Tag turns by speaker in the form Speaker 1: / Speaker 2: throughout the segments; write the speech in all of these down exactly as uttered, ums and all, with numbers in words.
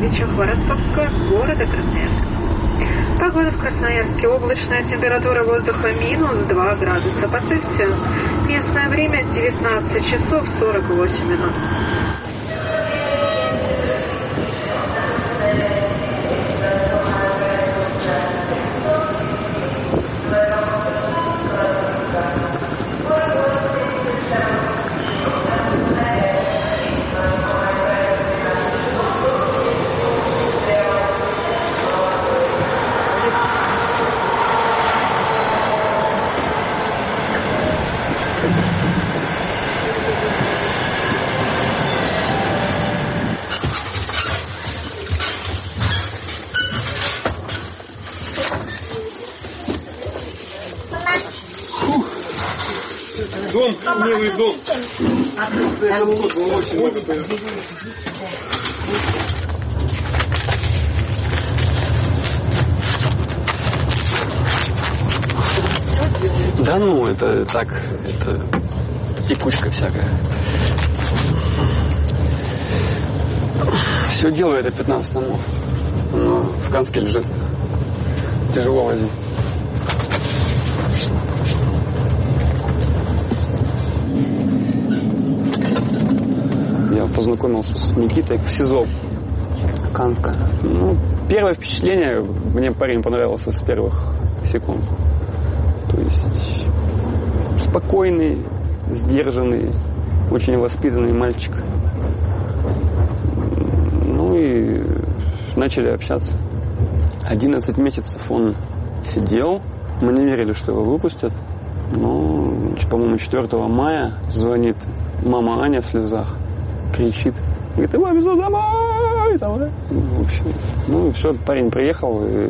Speaker 1: Савичев, Ростовского, города Красноярск. Погода в Красноярске. Облачная, температура воздуха минус два градуса по Цельсию. Местное время девятнадцать часов сорок восемь минут.
Speaker 2: Дом, милый дом. Это год был очень много.
Speaker 3: Да ну, это так, это текучка всякая. Все делаю это пятнадцать томов. Но в Канске лежит. Тяжело возить. Я познакомился с Никитой в СИЗО Канска. Ну, первое впечатление, мне парень понравился с первых секунд. То есть спокойный, сдержанный, очень воспитанный мальчик. Ну и начали общаться. одиннадцать месяцев он сидел. Мы не верили, что его выпустят. Но, по-моему, четвёртого мая звонит мама Аня в слезах. Кричит. Говорит, его везут домой. Давай. Ну, в общем, ну и все, парень приехал. И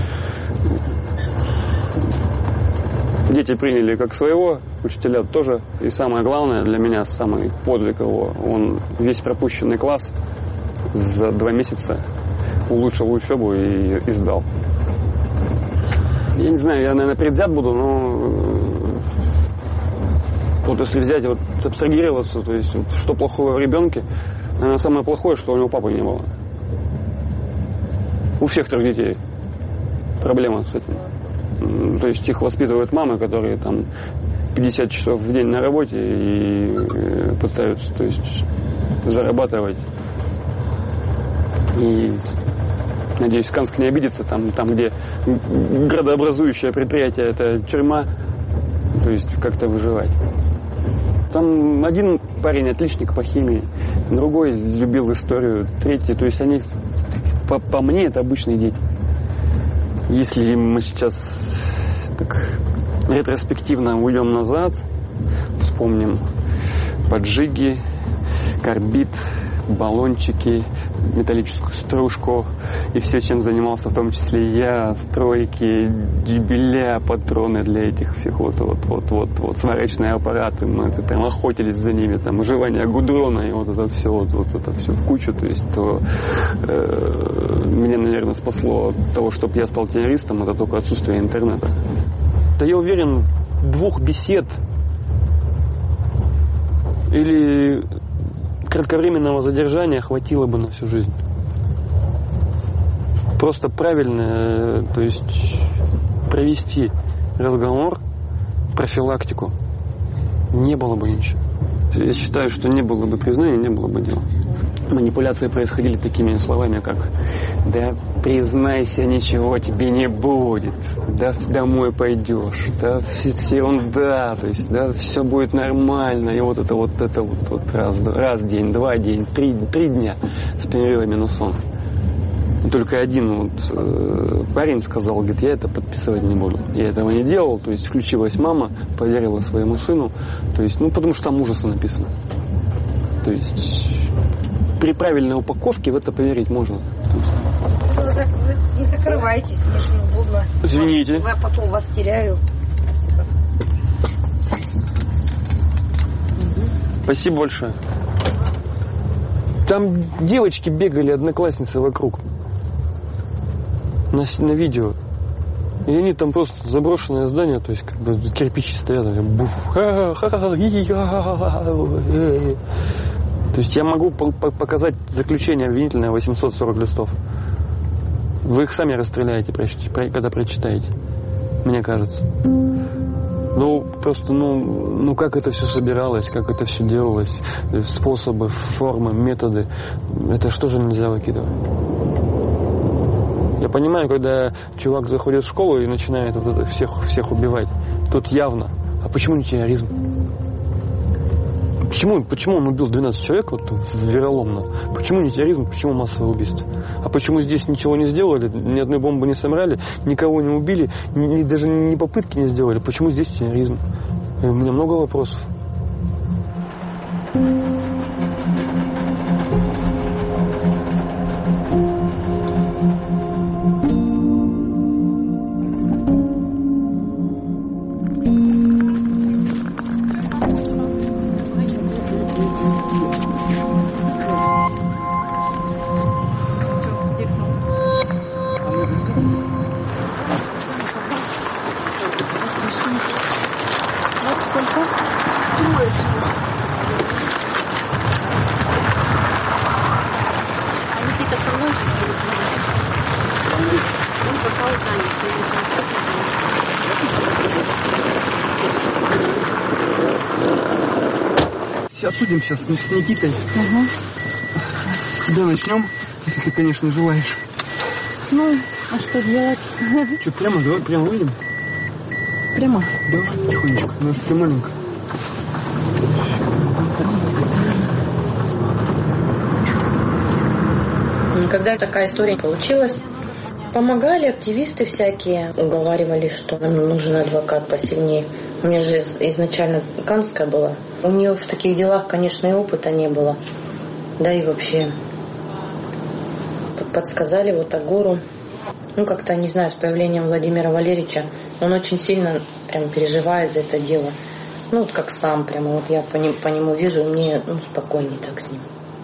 Speaker 3: дети приняли как своего, учителя тоже. И самое главное для меня, самый подвиг его, он весь пропущенный класс за два месяца улучшил учебу и, и сдал. Я не знаю, я, наверное, предвзят буду, но вот если взять, вот абстрагироваться, то есть вот, что плохого в ребенке, наверное, самое плохое, что у него папы не было. У всех трех детей проблема с этим. То есть их воспитывают мамы, которые там пятьдесят часов в день на работе и пытаются, то есть, зарабатывать. И, надеюсь, Канск не обидится, там, там где градообразующее предприятие, это тюрьма, то есть как-то выживать. Там один парень отличник по химии, другой любил историю, третий, то есть они, по, по мне, это обычные дети. Если мы сейчас так ретроспективно уйдем назад, вспомним поджиги, карбид, баллончики, металлическую стружку и все, чем занимался, в том числе я, стройки, дюбеля, патроны для этих всех, вот, вот, вот, вот, вот, сварочные аппараты, мы это прям охотились за ними, там, уживание гудрона и вот это все, вот, вот это все в кучу, то есть, то э, меня, наверное, спасло от того, чтобы я стал террористом, это только отсутствие интернета. Да я уверен, двух бесед или кратковременного задержания хватило бы на всю жизнь. Просто правильно, то есть провести разговор, профилактику, не было бы ничего. Я считаю, что не было бы признания, не было бы дела. Манипуляции происходили такими словами, как «да признайся, ничего тебе не будет, да домой пойдешь, да ерунда, то есть да все будет нормально». И вот это вот это вот, вот раз, раз день, два день, три, три дня с перерывами на сон. И только один вот э, парень сказал, говорит, я это подписывать не буду. Я этого не делал, то есть включилась мама, поверила своему сыну, то есть, ну потому что там ужасы написано. То есть при правильной упаковке в это поверить можно.
Speaker 4: Вы не закрывайтесь, мне же неудобно.
Speaker 3: Извините.
Speaker 4: Я потом вас теряю. Спасибо.
Speaker 3: Спасибо большое. Там девочки бегали, одноклассницы вокруг. На, на видео. И они там просто заброшенное здание, то есть как бы кирпичи стоят, бух, То есть я могу показать заключение обвинительное восемьсот сорок листов. Вы их сами расстреляете, когда прочитаете, мне кажется. Ну, просто, ну, ну, как это все собиралось, как это все делалось, способы, формы, методы, это что же нельзя выкидывать? Я понимаю, когда чувак заходит в школу и начинает вот это всех, всех убивать, тут явно. А почему не терроризм? Почему, почему он убил двенадцать человек вот вероломно? Почему не терроризм, почему массовое убийство? А почему здесь ничего не сделали, ни одной бомбы не собрали, никого не убили, ни, даже ни попытки не сделали? Почему здесь терроризм? У меня много вопросов. Обсудим сейчас с Никитой.
Speaker 4: Угу.
Speaker 3: С тебя начнем, если ты, конечно, желаешь.
Speaker 4: Ну, а что делать?
Speaker 3: Что, прямо, давай прямо выйдем?
Speaker 4: Прямо?
Speaker 3: Давай, тихонечко, у нас тут маленько.
Speaker 5: Когда такая история получилась, помогали активисты всякие, уговаривали, что нам нужен адвокат посильнее. У меня же изначально Канская была. У нее в таких делах, конечно, и опыта не было. Да и вообще подсказали вот Агору. Ну, как-то, не знаю, с появлением Владимира Валерьевича, он очень сильно прям переживает за это дело. Ну, вот как сам прямо, вот я по, ним, по нему вижу, мне ну, спокойнее так с ним.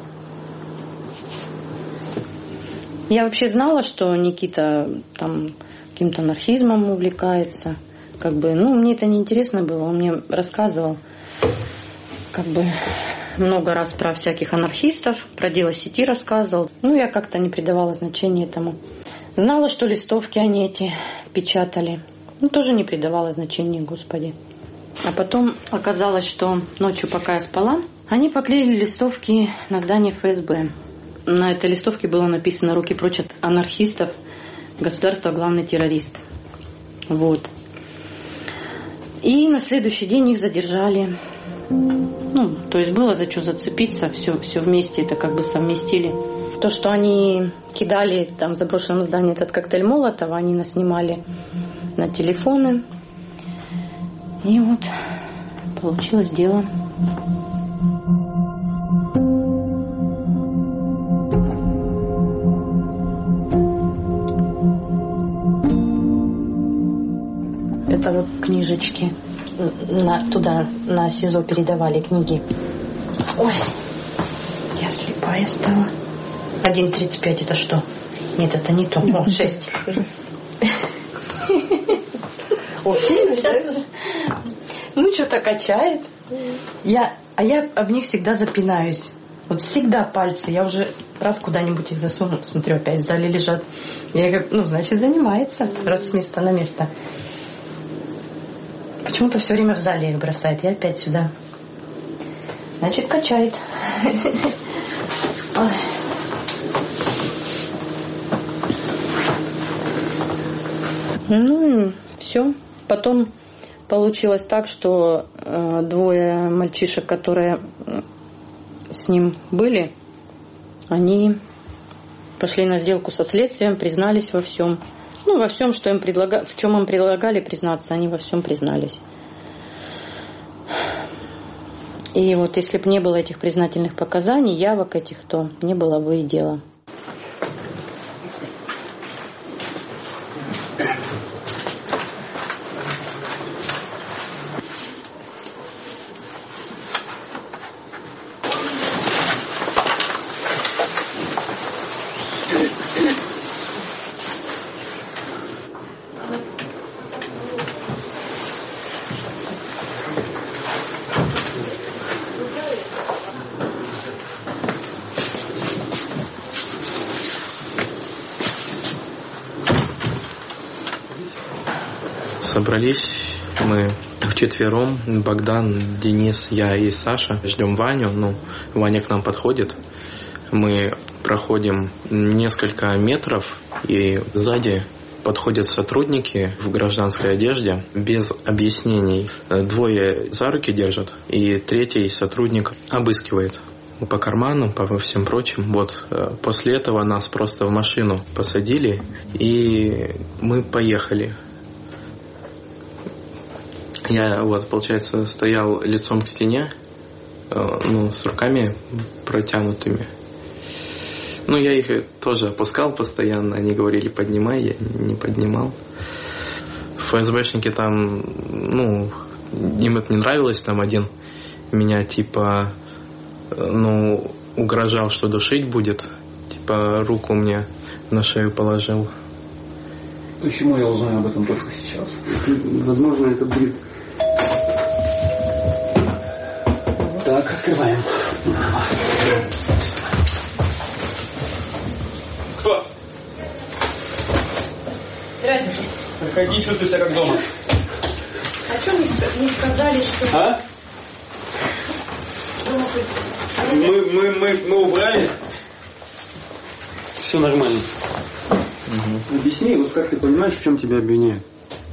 Speaker 5: Я вообще знала, что Никита там каким-то анархизмом увлекается. Как бы, ну, мне это не интересно было, он мне рассказывал как бы много раз про всяких анархистов, про дело сети рассказывал. Ну, я как-то не придавала значения этому. Знала, что листовки они эти печатали. Ну, тоже не придавала значения, господи. А потом оказалось, что ночью, пока я спала, они поклеили листовки на здание эф эс бэ. На этой листовке было написано «Руки прочь от анархистов, государство главный террорист». Вот. И на следующий день их задержали. Ну, то есть было за что зацепиться, все, все вместе это как бы совместили. То, что они кидали там в заброшенном здании этот коктейль Молотова, они наснимали на телефоны. И вот получилось дело. Это вот книжечки. На, туда, на СИЗО передавали книги. Ой, я слепая стала. один тридцать пять это что? Нет, это не то. О, шесть. О, сейчас. Ну, что-то качает. Я, а я об них всегда запинаюсь. Вот всегда пальцы. Я уже раз куда-нибудь их засуну, смотрю, опять в зале лежат. Я как, ну, значит, занимается. Раз с места на место. Почему-то все время в зале их бросает. Я опять сюда. Значит, качает. Ну, все. Потом получилось так, что э, двое мальчишек, которые с ним были, они пошли на сделку со следствием, признались во всем. Ну, во всем, что им предлага... в чем им предлагали признаться, они во всем признались. И вот если бы не было этих признательных показаний, явок этих, то не было бы и дела.
Speaker 6: Собрались мы вчетвером, Богдан, Денис, я и Саша. Ждем Ваню, ну, Ваня к нам подходит. Мы проходим несколько метров, и сзади подходят сотрудники в гражданской одежде без объяснений. Двое за руки держат, и третий сотрудник обыскивает по карману, по всем прочим. Вот. После этого нас просто в машину посадили, и мы поехали. Я, вот, получается, стоял лицом к стене, ну, с руками протянутыми. Ну, я их тоже опускал постоянно. Они говорили, поднимай, я не поднимал. ФСБшники там, ну, им это не нравилось. Там один меня, типа, ну, угрожал, что душить будет. Типа, руку мне на шею положил.
Speaker 3: Почему я узнаю об этом только сейчас? Возможно, это будет... Так, открываем. Кто?
Speaker 5: Здравствуйте.
Speaker 3: Проходи, чувствуй себя как дома.
Speaker 5: А что мне сказали, что...
Speaker 3: А? Мы, мы, мы, мы убрали. Все нормально. Угу. Объясни, вот как ты понимаешь, в чем тебя обвиняют?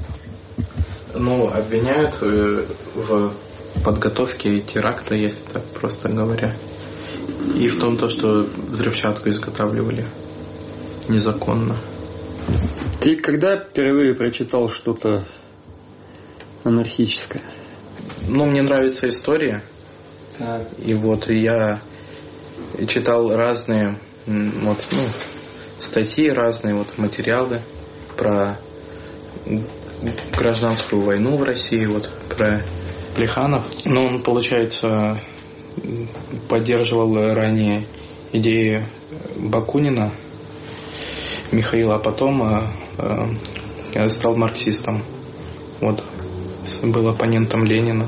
Speaker 6: Ну, обвиняют э, в подготовке теракта, если так просто говоря. И в том, то, что взрывчатку изготавливали незаконно.
Speaker 3: Ты когда впервые прочитал что-то анархическое?
Speaker 6: Ну, мне нравится история.
Speaker 3: Так.
Speaker 6: И вот я читал разные вот, ну, статьи, разные вот материалы про гражданскую войну в России, вот про Плеханов. Ну, он, получается, поддерживал ранее идеи Бакунина, Михаила, а потом э, стал марксистом. Вот, был оппонентом Ленина.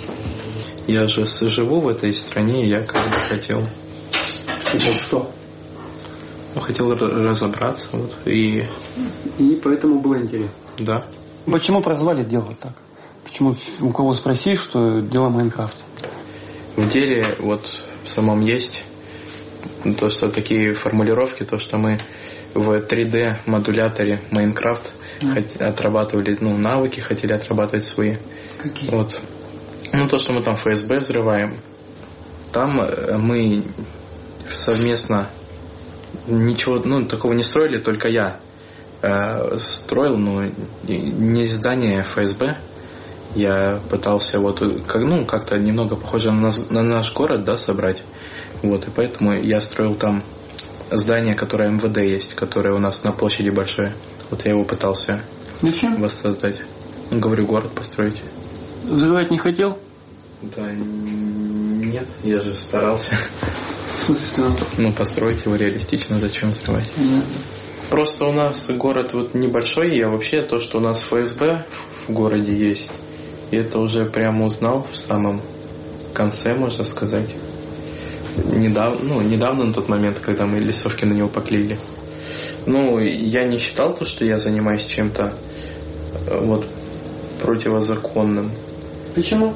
Speaker 6: Я же живу в этой стране, и я как бы хотел...
Speaker 3: Хотел что?
Speaker 6: Ну, хотел разобраться, вот, и...
Speaker 3: И поэтому было интересно.
Speaker 6: Да.
Speaker 3: Почему прозвали дело так? Почему у кого спросишь, что дело Майнкрафт?
Speaker 6: В деле вот в самом есть то, что такие формулировки, то, что мы в три дэ модуляторе Майнкрафт mm. отрабатывали, ну, навыки, хотели отрабатывать свои.
Speaker 3: Какие?
Speaker 6: Вот. Ну, то, что мы там ФСБ взрываем, там мы совместно ничего, ну, такого не строили, только я э, строил, но не здание ФСБ. Я пытался вот, как, ну, как-то немного похоже на, нас, на наш город, да, собрать. Вот, и поэтому я строил там здание, которое эм вэ дэ есть, которое у нас на площади большое. Вот я его пытался
Speaker 3: Зачем?
Speaker 6: воссоздать. Говорю, город построить.
Speaker 3: Взрывать не хотел?
Speaker 6: Да нет, я же старался.
Speaker 3: Что ты старался?
Speaker 6: Ну, построить его реалистично, зачем взрывать?
Speaker 3: Нет.
Speaker 6: Просто у нас город вот небольшой, и вообще то, что у нас ФСБ в городе есть, и это уже прямо узнал в самом конце, можно сказать. Недавно, ну, недавно на тот момент, когда мы лесовки на него поклеили. Ну, я не считал то, что я занимаюсь чем-то вот противозаконным.
Speaker 3: Почему?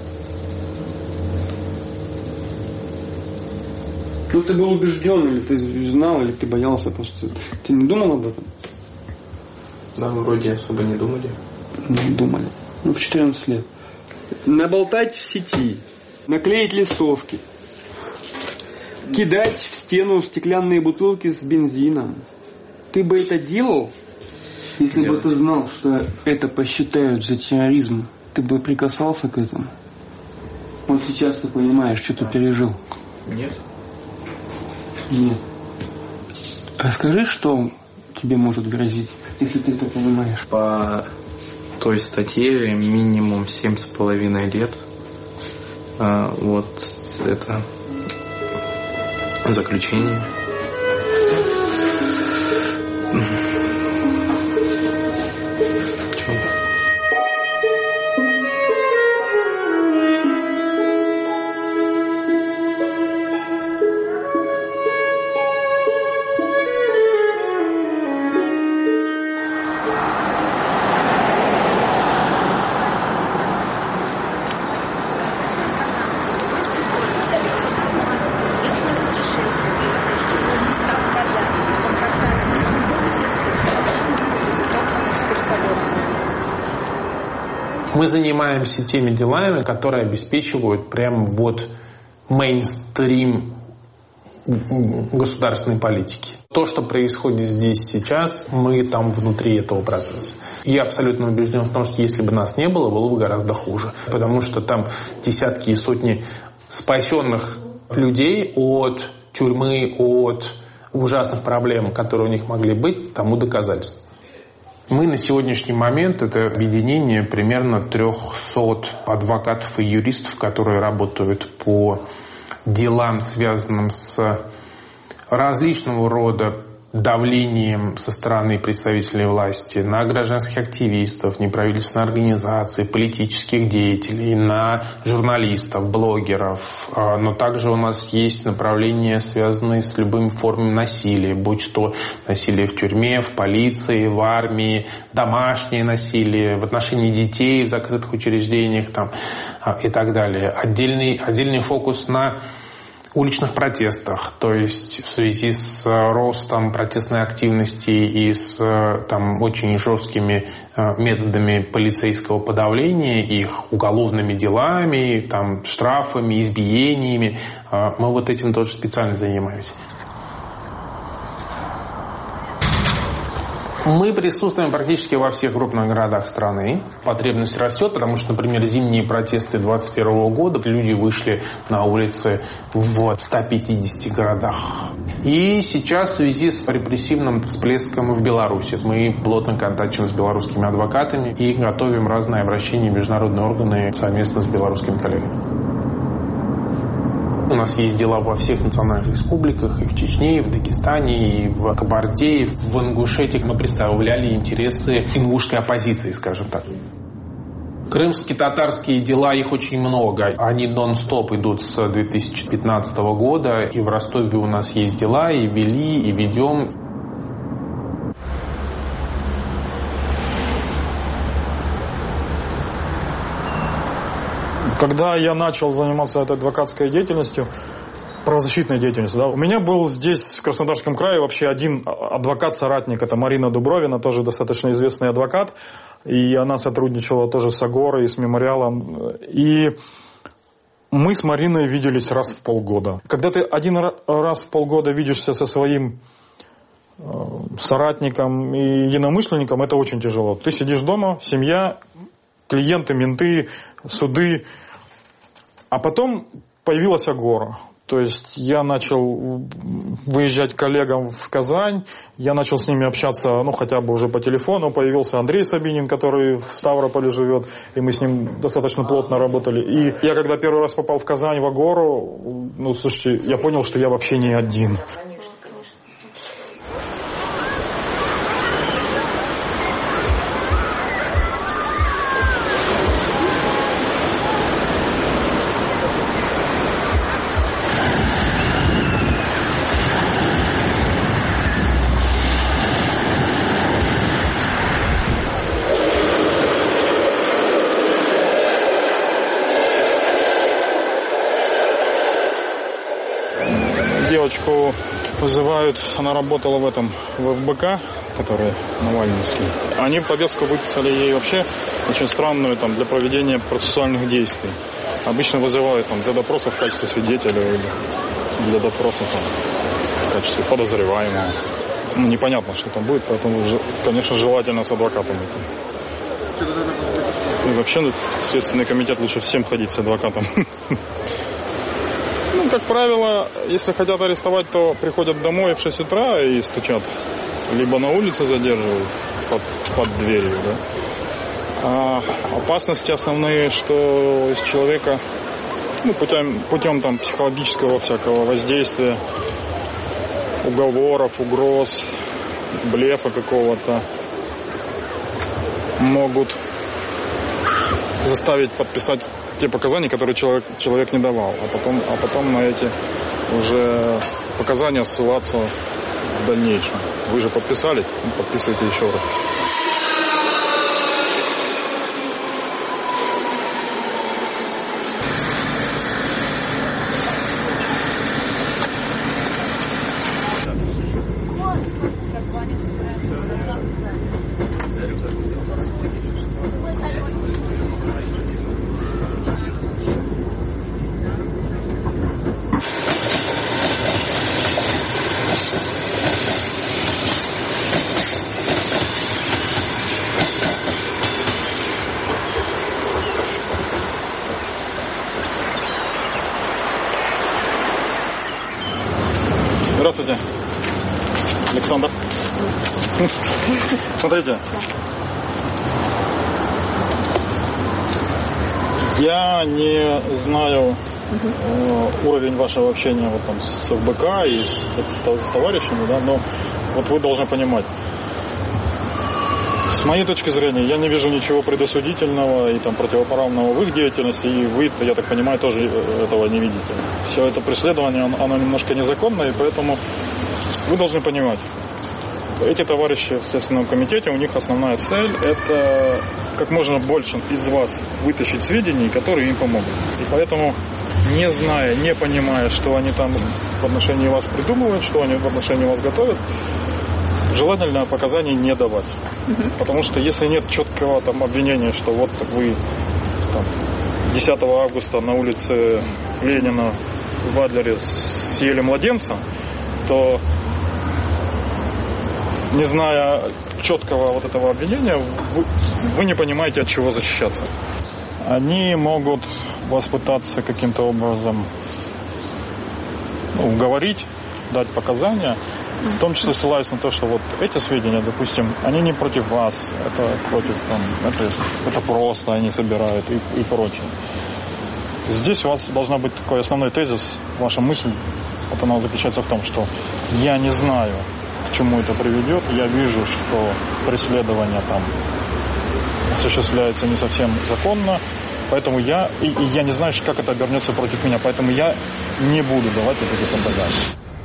Speaker 3: Ну, ты был убежден, или ты знал, или ты боялся просто. Ты не думал об этом?
Speaker 6: Да, вроде особо не думали.
Speaker 3: Не думали. Ну, в четырнадцать лет. Наболтать в сети, наклеить листовки, кидать в стену стеклянные бутылки с бензином. Ты бы это делал, если
Speaker 6: Делать.
Speaker 3: бы ты знал, что это посчитают за терроризм? Ты бы прикасался к этому? Вот сейчас ты понимаешь, что ты пережил.
Speaker 6: Нет.
Speaker 3: Нет. Расскажи, что тебе может грозить, если ты это понимаешь.
Speaker 6: По той статье минимум семь с половиной лет. А, вот это заключение.
Speaker 7: Мы занимаемся теми делами, которые обеспечивают прям вот мейнстрим государственной политики. То, что происходит здесь сейчас, мы там внутри этого процесса. Я абсолютно убежден в том, что если бы нас не было, было бы гораздо хуже. Потому что там десятки и сотни спасенных людей от тюрьмы, от ужасных проблем, которые у них могли быть, тому доказательство. Мы на сегодняшний момент, это объединение примерно трехсот адвокатов и юристов, которые работают по делам, связанным с различного рода давлением со стороны представителей власти на гражданских активистов, неправительственных организаций, политических деятелей, на журналистов, блогеров. Но также у нас есть направления, связанные с любыми формами насилия, будь то насилие в тюрьме, в полиции, в армии, домашнее насилие, в отношении детей в закрытых учреждениях там, и так далее. Отдельный, отдельный фокус на уличных протестах, то есть в связи с ростом протестной активности и с там, очень жесткими методами полицейского подавления, их уголовными делами, там, штрафами, избиениями. Мы вот этим тоже специально занимаемся. Мы присутствуем практически во всех крупных городах страны. Потребность растет, потому что, например, зимние протесты двадцать первого года, люди вышли на улицы в ста пятидесяти городах. И сейчас в связи с репрессивным всплеском в Беларуси мы плотно контактируем с белорусскими адвокатами и готовим разные обращения в международные органы совместно с белорусскими коллегами. У нас есть дела во всех национальных республиках, и в Чечне, и в Дагестане, и в Кабарде, и в Ингушетии. Мы представляли интересы ингушской оппозиции, скажем так. Крымские татарские дела, их очень много. Они нон-стоп идут с две тысячи пятнадцатого года. И в Ростове у нас есть дела, и вели, и ведем.
Speaker 8: Когда я начал заниматься этой адвокатской деятельностью, правозащитной деятельностью, да, у меня был здесь, в Краснодарском крае, вообще один адвокат-соратник. Это Марина Дубровина, тоже достаточно известный адвокат. И она сотрудничала тоже с Агорой и с Мемориалом. И мы с Мариной виделись раз в полгода. Когда ты один раз в полгода видишься со своим соратником и единомышленником, это очень тяжело. Ты сидишь дома, семья, клиенты, менты, суды. А потом появилась Агора. То есть я начал выезжать к коллегам в Казань, я начал с ними общаться, ну, хотя бы уже по телефону. Появился Андрей Сабинин, который в Ставрополе живет, и мы с ним достаточно плотно работали. И я, когда первый раз попал в Казань, в Агору, ну, слушайте, я понял, что я вообще не один. Девочку вызывают, она работала в этом, в эф бэ ка, который Навальнинский. Они повестку выписали ей вообще очень странную там, для проведения процессуальных действий. Обычно вызывают там, для допроса в качестве свидетеля или для допроса там, в качестве подозреваемого. Ну, непонятно, что там будет, поэтому, конечно, желательно с адвокатом. И вообще, ну, Следственный комитет лучше всем ходить с адвокатом. Ну, как правило, если хотят арестовать, то приходят домой в шесть утра и стучат. Либо на улице задерживают под, под дверью, да. А опасности основные, что из человека, ну, путем, путем там психологического всякого воздействия, уговоров, угроз, блефа какого-то, могут заставить подписать те показания, которые человек, человек не давал, а потом, а потом на эти уже показания ссылаться в дальнейшем. Вы же подписали, подписывайте еще раз. Александр. Смотрите. Я не знаю э, уровень вашего общения вот, там, с ФБК и с, с, с товарищами, да, но вот вы должны понимать, с моей точки зрения, я не вижу ничего предосудительного и там, противоправного в их деятельности, и вы, я так понимаю, тоже этого не видите. Все это преследование, оно немножко незаконное, и поэтому вы должны понимать, эти товарищи в Следственном комитете, у них основная цель – это как можно больше из вас вытащить сведений, которые им помогут. И поэтому, не зная, не понимая, что они там в отношении вас придумывают, что они в отношении вас готовят, желательно показаний не давать. Uh-huh. Потому что если нет четкого там обвинения, что вот вы там, десятого августа на улице Ленина в Адлере съели младенца, то, не зная четкого вот этого обвинения, вы, вы не понимаете, от чего защищаться. Они могут вас пытаться каким-то образом ну, уговорить, дать показания, в том числе ссылаясь на то, что вот эти сведения, допустим, они не против вас, это против, там, это, это просто они собирают и, и прочее. Здесь у вас должна быть такой основной тезис, ваша мысль, вот она заключается в том, что я не знаю, к чему это приведет, я вижу, что преследование там осуществляется не совсем законно, поэтому я, и, и я не знаю, как это обернется против меня, поэтому я не буду давать вот эти показания.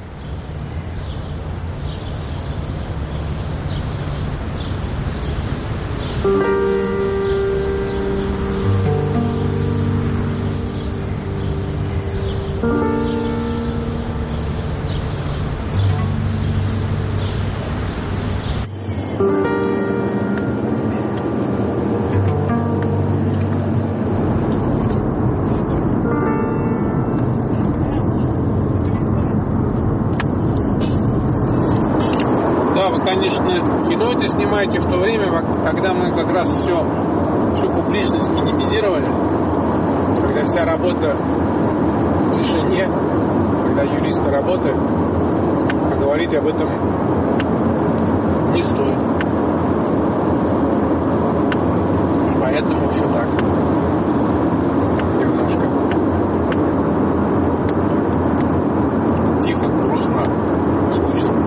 Speaker 9: Снимаете в то время, когда мы как раз все, всю публичность минимизировали, когда вся работа в тишине, когда юристы работают, а говорить об этом не стоит. И поэтому все так. Немножко тихо, грустно, скучно.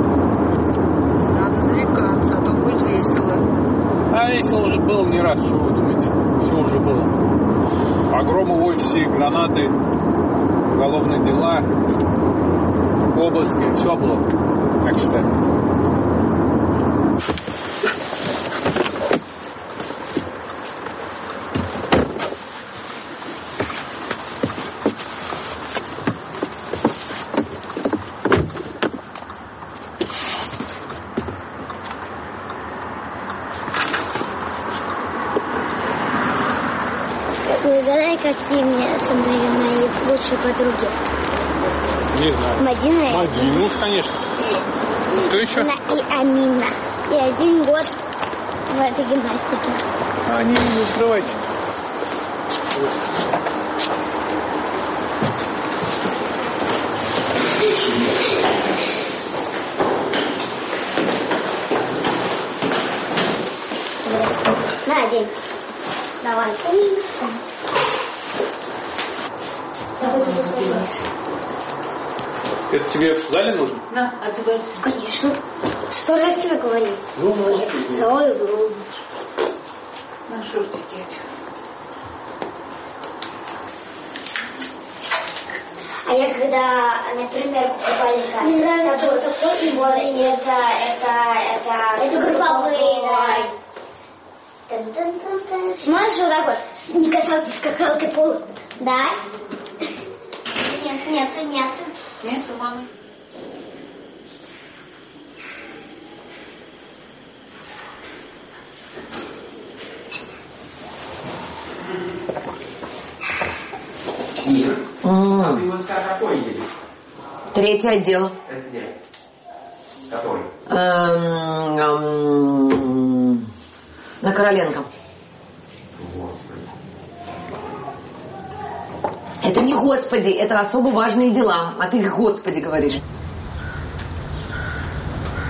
Speaker 9: А весело уже было не раз, что вы думаете? Все уже было. Погромы в офисе, гранаты, уголовные дела, обыски, все было, как считаю.
Speaker 10: Какие мне со мной мои лучшие подруги?
Speaker 9: Не знаю.
Speaker 10: Мадина и
Speaker 9: Мадина, ну, конечно. Кто еще?
Speaker 10: И Амина. И один год в этой гимнастике.
Speaker 9: А, не, не скрывайте.
Speaker 10: На, один. Давай.
Speaker 9: Это тебе в зале нужно?
Speaker 10: Да, а тебе? Конечно. Сто раз тебе говорил. Ну, может. Давай игру.
Speaker 1: На шортики.
Speaker 10: А я когда, например, покупали карту, это, это, это, это групповые. Можешь вот так вот не касаться скакалкой пола? Да? Нет, нет, нет.
Speaker 1: Нет, мама.
Speaker 11: Ира, а ты в СК какой едешь?
Speaker 12: Третий отдел.
Speaker 11: Это где? Который?
Speaker 12: Эм, эм, на Короленко.
Speaker 11: Господи.
Speaker 12: Это не господи, это особо важные дела. А ты господи говоришь.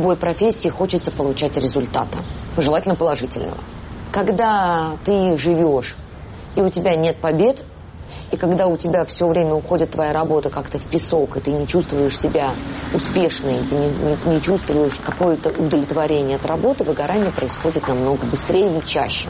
Speaker 12: любой профессии хочется получать результата, желательно положительного. Когда ты живешь, и у тебя нет побед, и когда у тебя все время уходит твоя работа как-то в песок, и ты не чувствуешь себя успешной, ты не, не, не чувствуешь какое-то удовлетворение от работы, выгорание происходит намного быстрее и чаще.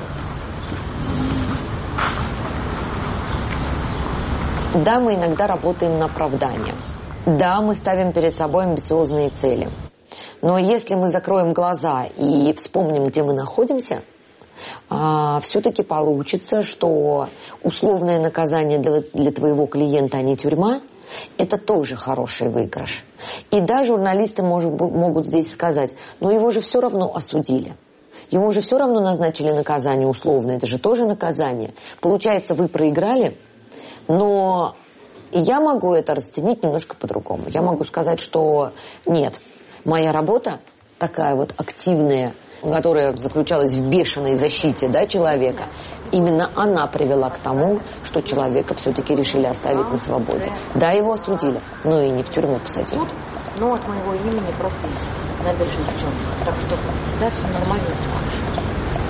Speaker 12: Да, мы иногда работаем на оправдание. Да, мы ставим перед собой амбициозные цели. Но если мы закроем глаза и вспомним, где мы находимся, а, все-таки получится, что условное наказание для, для твоего клиента, а не тюрьма, это тоже хороший выигрыш. И да, журналисты может, могут здесь сказать, но его же все равно осудили. Ему же все равно назначили наказание условное, это же тоже наказание. Получается, вы проиграли, но я могу это расценить немножко по-другому. Я могу сказать, что нет, моя работа такая вот активная, которая заключалась в бешеной защите, да, человека, именно она привела к тому, что человека все-таки решили оставить на свободе. Да, его осудили, но и не в тюрьму посадили.
Speaker 5: Ну, от моего имени просто из набережных Челнов. Так что, да, все нормально, все хорошо.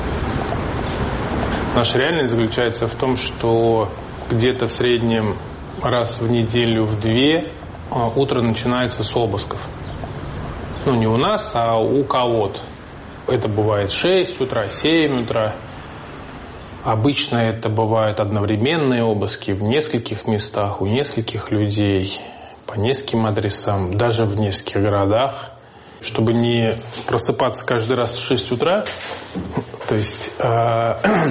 Speaker 7: Наша реальность заключается в том, что где-то в среднем раз в неделю, в две, утро начинается с обысков. Ну, не у нас, а у кого-то. Это бывает шесть утра, семь утра. Обычно это бывают одновременные обыски в нескольких местах, у нескольких людей, по нескольким адресам, даже в нескольких городах. Чтобы не просыпаться каждый раз в шесть утра, то есть э,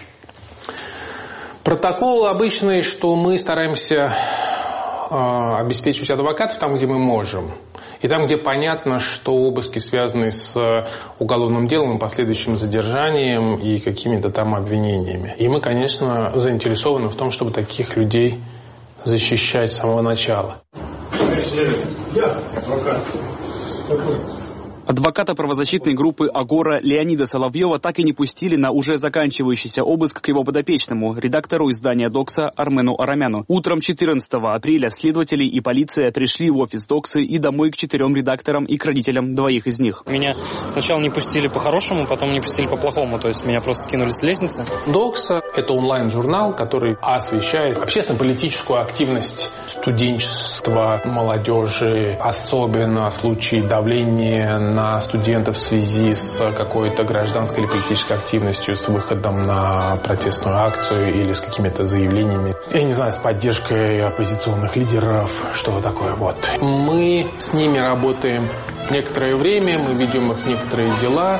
Speaker 7: протокол обычный, что мы стараемся э, обеспечивать адвокатов там, где мы можем. И там, где понятно, что обыски связаны с уголовным делом и последующим задержанием и какими-то там обвинениями. И мы, конечно, заинтересованы в том, чтобы таких людей защищать с самого начала.
Speaker 13: Я адвокат.
Speaker 3: Адвоката правозащитной группы «Агора» Леонида Соловьева так и не пустили на уже заканчивающийся обыск к его подопечному, редактору издания «Докса» Армену Арамяну. Утром четырнадцатого апреля следователи и полиция пришли в офис «Доксы» и домой к четырем редакторам и к родителям двоих из них.
Speaker 14: Меня сначала не пустили по-хорошему, потом не пустили по-плохому, то есть меня просто скинули с лестницы.
Speaker 7: «Докса» — это онлайн-журнал, который освещает общественно-политическую активность студенчества, молодежи, особенно случаи давления на студентов в связи с какой-то гражданской или политической активностью, с выходом на протестную акцию или с какими-то заявлениями, я не знаю, с поддержкой оппозиционных лидеров, что такое вот. Мы с ними работаем некоторое время, мы ведем их некоторые дела.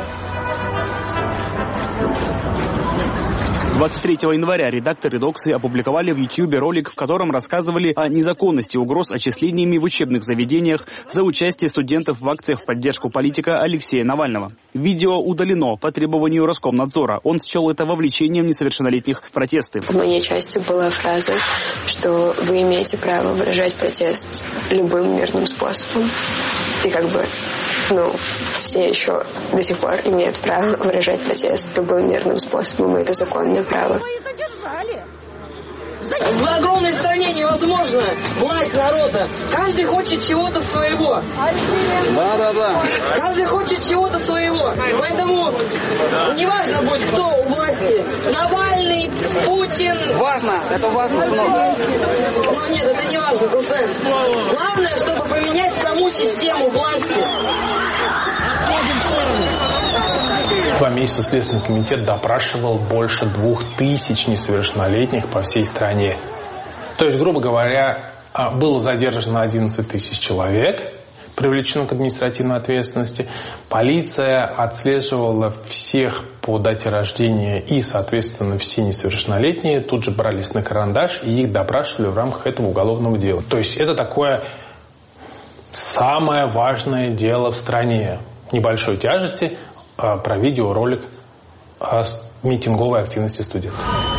Speaker 3: двадцать третьего января редакторы «Доксы» опубликовали в Ютьюбе ролик, в котором рассказывали о незаконности угроз отчислениями в учебных заведениях за участие студентов в акциях в поддержку политика Алексея Навального. Видео удалено по требованию Роскомнадзора. Он счел это вовлечением несовершеннолетних в протесты.
Speaker 15: В моей части была фраза, что вы имеете право выражать протест любым мирным способом. И как бы, ну, все еще до сих пор имеют право выражать протест любым мирным способом, и это законное право.
Speaker 16: В огромной стране невозможно власть народа. Каждый хочет чего-то своего.
Speaker 3: Да, да, да.
Speaker 16: Каждый хочет чего-то своего. Поэтому неважно будет, кто у власти. Навальный, Путин.
Speaker 3: Важно, это важно.
Speaker 16: Ну нет, это не важно. Просто главное, чтобы поменять саму систему власти.
Speaker 7: Два месяца Следственный комитет допрашивал больше двух тысяч несовершеннолетних по всей стране. То есть, грубо говоря, было задержано одиннадцать тысяч человек, привлечено к административной ответственности. Полиция отслеживала всех по дате рождения и, соответственно, все несовершеннолетние тут же брались на карандаш и их допрашивали в рамках этого уголовного дела. То есть это такое самое важное дело в стране небольшой тяжести про видеоролик о митинговой активности студентов.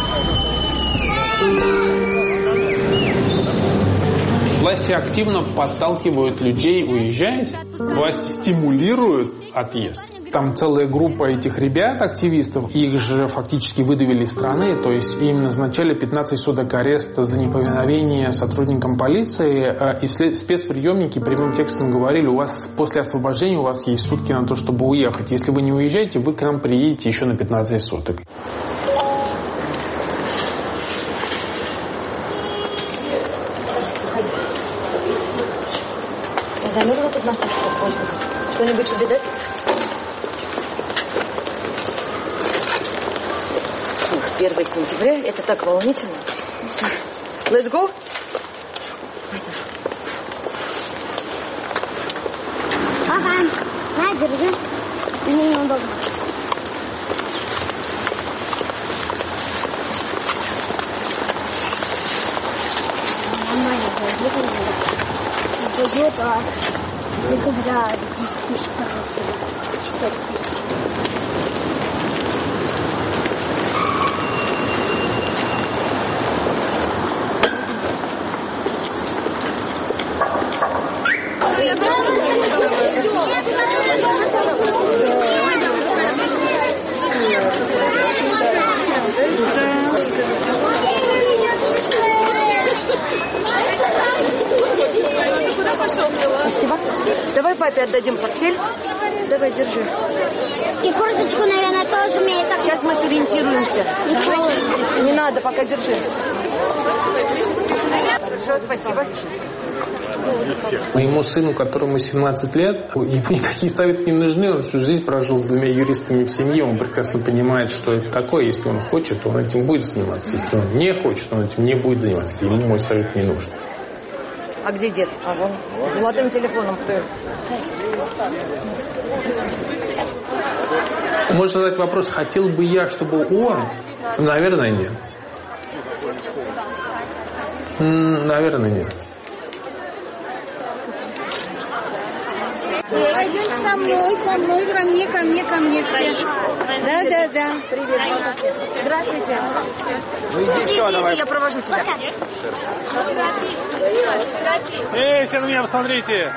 Speaker 7: Власти активно подталкивают людей уезжать. Власти стимулируют отъезд. там целая группа этих ребят, активистов, их же фактически выдавили из страны, то есть им назначали пятнадцать суток ареста за неповиновение сотрудникам полиции, и спецприемники прямым текстом говорили, у вас после освобождения у вас есть сутки на то, чтобы уехать. Если вы не уезжаете, вы к нам приедете еще на пятнадцать суток.
Speaker 12: Замерзла тут носочку? Что-нибудь тебе дать? первое сентября, это так волнительно. Все. Let's go.
Speaker 10: Ага, на, держи. Мне неудобно. Вот так. Это зря.
Speaker 12: Спасибо. Давай папе отдадим портфель. Давай, держи.
Speaker 10: И курточку, наверное, тоже умеет.
Speaker 12: Сейчас мы сориентируемся. Не надо, пока держи. Хорошо, спасибо.
Speaker 7: Моему сыну, которому семнадцать лет, ему никакие советы не нужны. Он всю жизнь прожил с двумя юристами в семье. Он прекрасно понимает, что это такое. Если он хочет, он этим будет заниматься. Если он не хочет, он этим не будет заниматься. Ему мой совет не нужен.
Speaker 12: А где дед? А вон, с золотым телефоном.
Speaker 7: Можно задать вопрос, хотел бы я, чтобы он? Наверное, нет. Наверное, нет.
Speaker 4: Пойдем со мной, со мной, ко мне, ко мне, ко мне все. Да, да, да. Привет.
Speaker 12: Здравствуйте.
Speaker 13: Ну иди, все, давай.
Speaker 12: Я провожу тебя.
Speaker 13: Эй, все на меня посмотрите.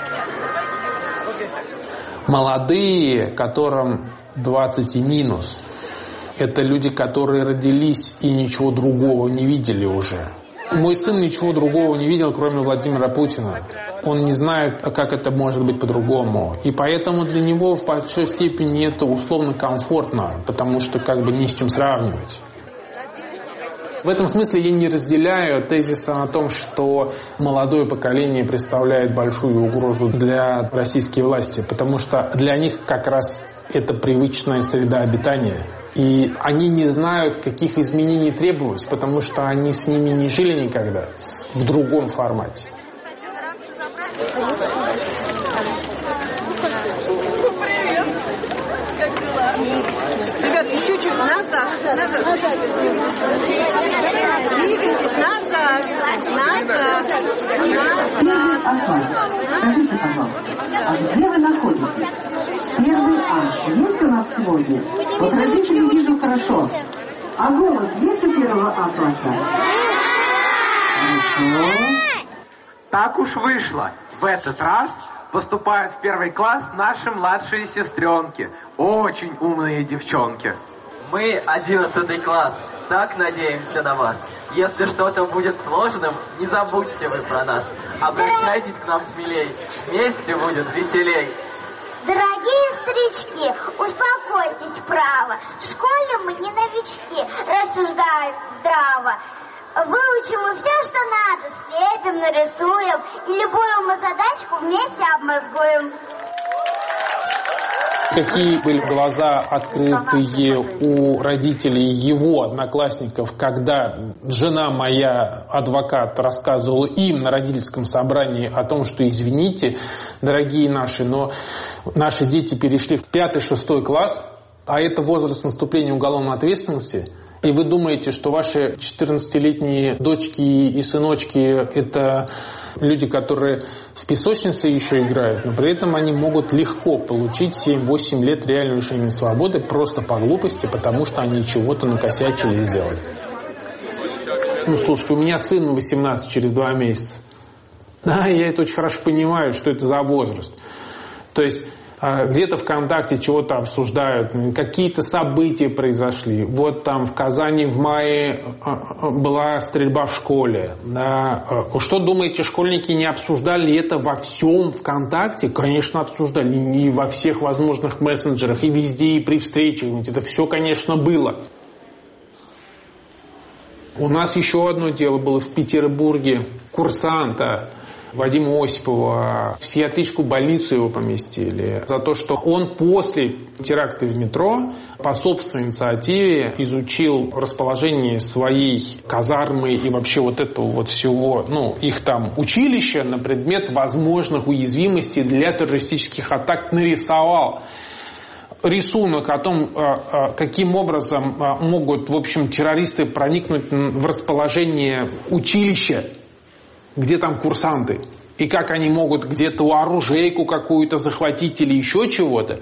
Speaker 7: Молодые, которым двадцать и минус, это люди, которые родились и ничего другого не видели уже. Мой сын ничего другого не видел, кроме Владимира Путина. Он не знает, как это может быть по-другому. И поэтому для него в большой степени это условно комфортно, потому что как бы не с чем сравнивать. В этом смысле я не разделяю тезиса о том, что молодое поколение представляет большую угрозу для российской власти, потому что для них как раз это привычная среда обитания. И они не знают, каких изменений требовать, потому что они с ними не жили никогда в другом формате.
Speaker 16: Ребят, чуть-чуть назад, назад, назад. Двигайтесь назад, назад, назад.
Speaker 17: Скажите, пожалуйста, а где вы находитесь? Первый А есть у нас сегодня? Вот родителей вижу хорошо. А голос есть у первого А класса? Хорошо.
Speaker 18: Так уж вышло. В этот раз поступают в первый класс наши младшие сестренки. Очень умные девчонки.
Speaker 11: Мы одиннадцатый класс. Так надеемся на вас. Если что-то будет сложным, не забудьте вы про нас. Обращайтесь к нам смелей. Вместе будет веселей.
Speaker 10: Дорогие старички, успокойтесь, право. В школе мы не новички, рассуждают здраво. Выучим мы все, что надо, слепим, нарисуем и любую мы задачку вместе обмозгуем.
Speaker 7: Какие были глаза открытые у родителей его одноклассников, когда жена моя, адвокат, рассказывала им на родительском собрании о том, что извините, дорогие наши, но наши дети перешли в пятый-шестой класс, а это возраст наступления уголовной ответственности. И вы думаете, что ваши четырнадцатилетние дочки и сыночки – это люди, которые в песочнице еще играют, но при этом они могут легко получить семь-восемь лет реальной лишения свободы просто по глупости, потому что они чего-то накосячили и сделали. Ну, слушайте, у меня сын восемнадцать через два месяца. Да, я это очень хорошо понимаю, что это за возраст. То есть где-то ВКонтакте чего-то обсуждают, какие-то события произошли. Вот там в Казани в мае была стрельба в школе. Да. Что думаете, школьники не обсуждали это во всем ВКонтакте? Конечно, обсуждали. И во всех возможных мессенджерах, и везде, и при встречах. Это все, конечно, было. У нас еще одно дело было в Петербурге. Курсанта Вадима Осипова в психиатрическую больницу его поместили за то, что он после теракта в метро по собственной инициативе изучил расположение своей казармы и вообще вот этого вот всего, ну, их там училища на предмет возможных уязвимостей для террористических атак нарисовал. Рисунок о том, каким образом могут, в общем, террористы проникнуть в расположение училища, где там курсанты, и как они могут где-то оружейку какую-то захватить или еще чего-то.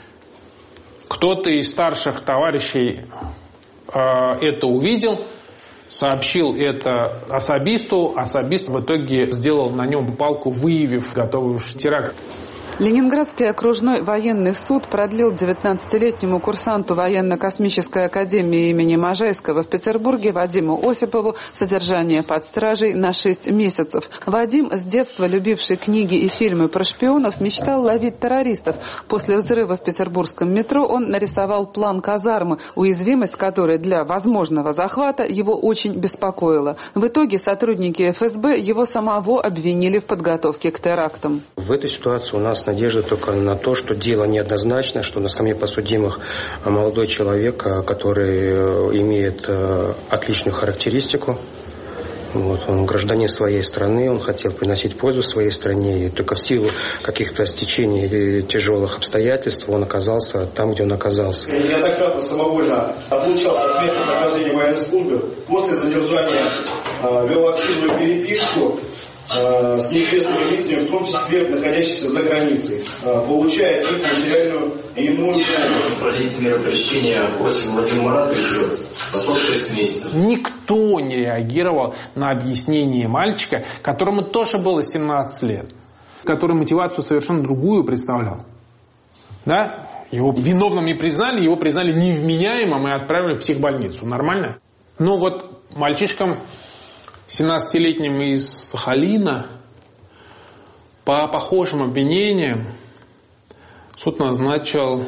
Speaker 7: Кто-то из старших товарищей э, это увидел, сообщил это особисту, особист в итоге сделал на нем палку, выявив готовый теракт.
Speaker 19: Ленинградский окружной военный суд продлил девятнадцатилетнему курсанту военно-космической академии имени Можайского в Петербурге Вадиму Осипову содержание под стражей на шесть месяцев. Вадим, с детства любивший книги и фильмы про шпионов, мечтал ловить террористов. После взрыва в петербургском метро он нарисовал план казармы, уязвимость которой для возможного захвата его очень беспокоила. В итоге сотрудники эф эс бэ его самого обвинили в подготовке к терактам.
Speaker 20: В этой ситуации у нас надежда только на то, что дело неоднозначно, что на скамье подсудимых молодой человек, который имеет отличную характеристику. Вот, он гражданин своей страны, он хотел приносить пользу своей стране, и только в силу каких-то стечений или тяжелых обстоятельств он оказался там, где он оказался.
Speaker 21: Неоднократно самовольно отлучался от места прохождения военной службы. После задержания э, вел активную переписку э, с неизвестными лицами, в том числе находящимися за границей, э, получая их материальную и иную помощь.
Speaker 22: Проводите мероприятие Осипу Владимиру Маратовичу сорок шесть месяцев.
Speaker 7: Никто не реагировал на объяснение мальчика, которому тоже было семнадцать лет, который мотивацию совершенно другую представлял. Да? Его виновным не признали, его признали невменяемым и отправили в психбольницу. Нормально? Но вот мальчишкам семнадцатилетним из Сахалина по похожим обвинениям суд назначил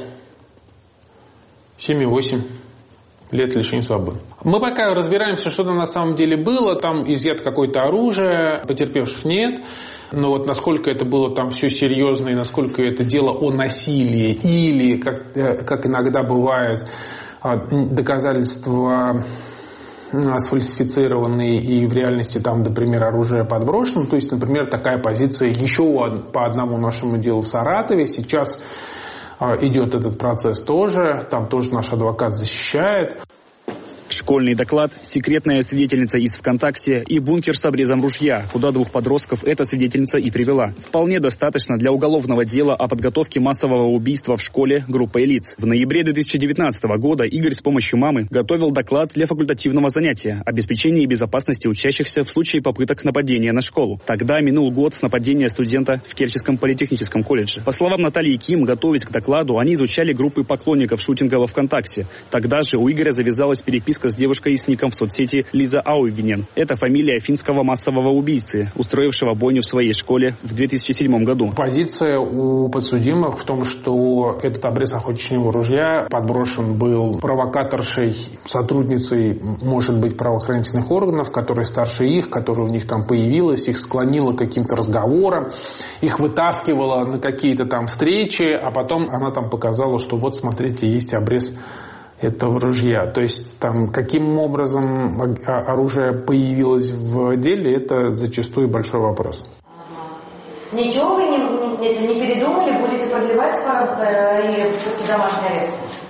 Speaker 7: семь и восемь лет лишения свободы. Мы пока разбираемся, что там на самом деле было. Там изъято какое-то оружие, потерпевших нет. Но вот насколько это было там все серьезно и насколько это дело о насилии или, как, как иногда бывает, доказательства сфальсифицированные и в реальности там, например, оружие подброшено. То есть, например, такая позиция еще по одному нашему делу в Саратове. Сейчас идет этот процесс тоже. Там тоже наш адвокат защищает.
Speaker 23: Школьный доклад, секретная свидетельница из ВКонтакте и бункер с обрезом ружья, куда двух подростков эта свидетельница и привела. Вполне достаточно для уголовного дела о подготовке массового убийства в школе группой лиц. В ноябре две тысячи девятнадцатого года Игорь с помощью мамы готовил доклад для факультативного занятия «Обеспечение безопасности учащихся в случае попыток нападения на школу». Тогда минул год с нападения студента в Керченском политехническом колледже. По словам Натальи Ким, готовясь к докладу, они изучали группы поклонников шутинга во ВКонтакте. Тогда же у Игоря завязалась переписка с девушкой с ником в соцсети Лиза Аувинен. Это фамилия финского массового убийцы, устроившего бойню в своей школе в две тысячи седьмом году.
Speaker 7: Позиция у подсудимых в том, что этот обрез охотничьего ружья подброшен был провокаторшей, сотрудницей, может быть, правоохранительных органов, которая старше их, которая у них там появилась, их склонила к каким-то разговорам, их вытаскивала на какие-то там встречи, а потом она там показала, что вот, смотрите, есть обрез этого ружья. То есть там каким образом оружие появилось в деле, это зачастую большой вопрос.
Speaker 12: Ничего вы не, не, не передумали, будете продлевать э, или все-таки домашний арест?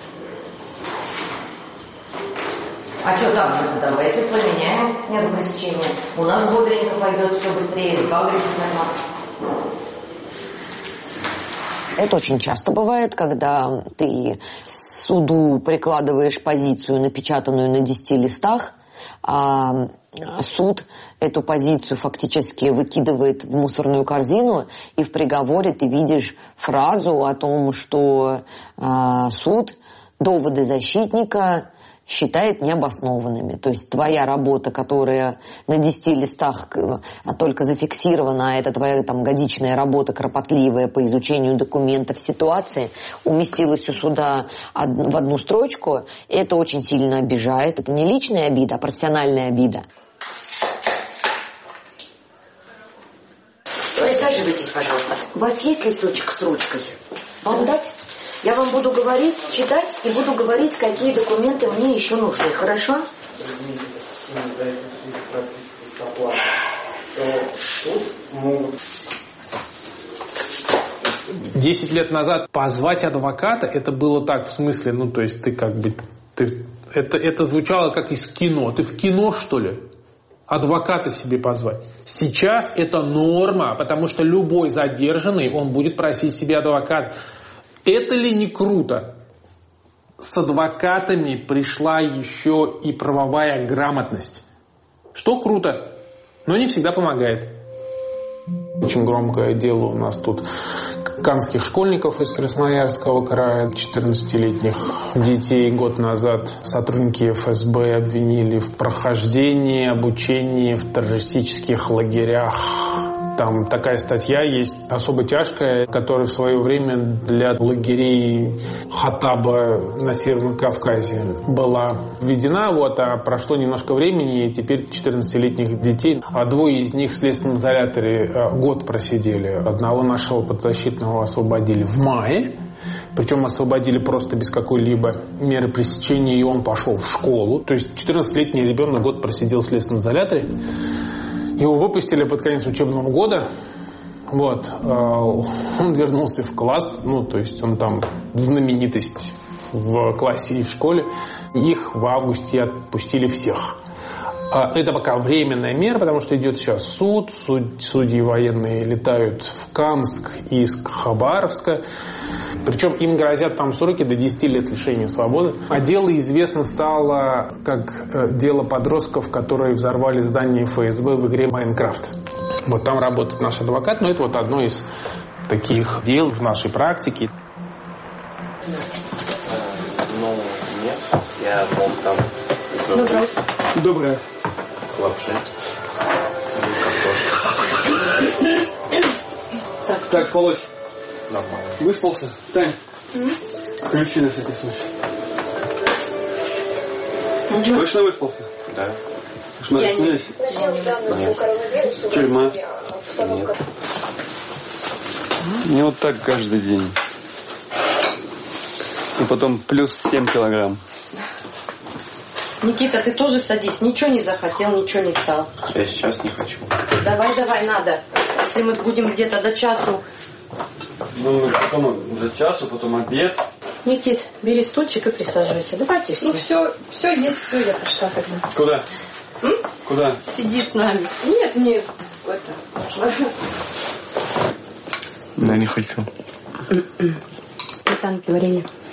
Speaker 12: А что так же? Давайте поменяем меру пресечения. У нас бодренько пойдет все быстрее, избавляйтесь от нас. Это очень часто бывает, когда ты суду прикладываешь позицию, напечатанную на десяти листах, а суд эту позицию фактически выкидывает в мусорную корзину, и в приговоре ты видишь фразу о том, что а, суд доводы защитника считает необоснованными. То есть твоя работа, которая на десяти листах а только зафиксирована, а это твоя там годичная работа, кропотливая по изучению документов ситуации, уместилась у суда в одну строчку, и это очень сильно обижает. Это не личная обида, а профессиональная обида. Присаживайтесь, пожалуйста. У вас есть листочек с ручкой? Вам дать? Я вам буду говорить, читать и буду говорить, какие документы мне еще нужны. Хорошо?
Speaker 7: Десять лет назад позвать адвоката, это было так, в смысле, ну, то есть ты как бы... Ты, это, это звучало как из кино. Ты в кино, что ли? Адвоката себе позвать. Сейчас это норма, потому что любой задержанный, он будет просить себе адвоката. Это ли не круто? С адвокатами пришла еще и правовая грамотность. Что круто, но не всегда помогает. Очень громкое дело у нас тут канских школьников из Красноярского края, четырнадцатилетних детей год назад сотрудники эф эс бэ обвинили в прохождении обучения в террористических лагерях. Там такая статья есть, особо тяжкая, которая в свое время для лагерей Хаттаба на Северном Кавказе была введена. Вот, а прошло немножко времени, и теперь четырнадцатилетних детей, а двое из них в следственном изоляторе год просидели. Одного нашего подзащитного освободили в мае, причем освободили просто без какой-либо меры пресечения, и он пошел в школу. То есть четырнадцатилетний ребенок год просидел в следственном изоляторе. Его выпустили под конец учебного года. Вот. Он вернулся в класс. Ну, то есть он там знаменитость в классе и в школе. Их в августе отпустили всех. Это пока временная мера, потому что идет сейчас суд. суд. Судьи военные летают в Канск из Хабаровска. Причем им грозят там сроки до десяти лет лишения свободы. А дело известно стало как дело подростков, которые взорвали здание эф эс бэ в игре «Майнкрафт». Вот там работает наш адвокат, но это вот одно из таких дел в нашей практике.
Speaker 22: Ну, нет, я мог там...
Speaker 3: Доброе. Доброе.
Speaker 22: Лапши.
Speaker 3: Так, так, спалось.
Speaker 22: Нормально.
Speaker 3: Выспался? Тань, mm-hmm. Ключи на всякий случай. Mm-hmm. Точно выспался?
Speaker 22: Да.
Speaker 3: Смотри,
Speaker 22: Нет.
Speaker 3: Тюрьма?
Speaker 22: Нет.
Speaker 3: Не вот так каждый день. И потом плюс семь килограмм.
Speaker 5: Никита, ты тоже садись. Ничего не захотел, ничего не стал.
Speaker 22: Я сейчас не хочу.
Speaker 5: Давай, давай, надо. Если мы будем где-то до часу...
Speaker 3: Ну, потом до часу, потом обед.
Speaker 5: Никит, бери стульчик и присаживайся. Давайте все. Ну, все, все есть, все, я пошла тогда.
Speaker 3: Куда?
Speaker 5: М?
Speaker 3: Куда?
Speaker 5: Сиди с нами. Нет, мне это...
Speaker 22: Я не хочу.
Speaker 5: Сметанки, варенье.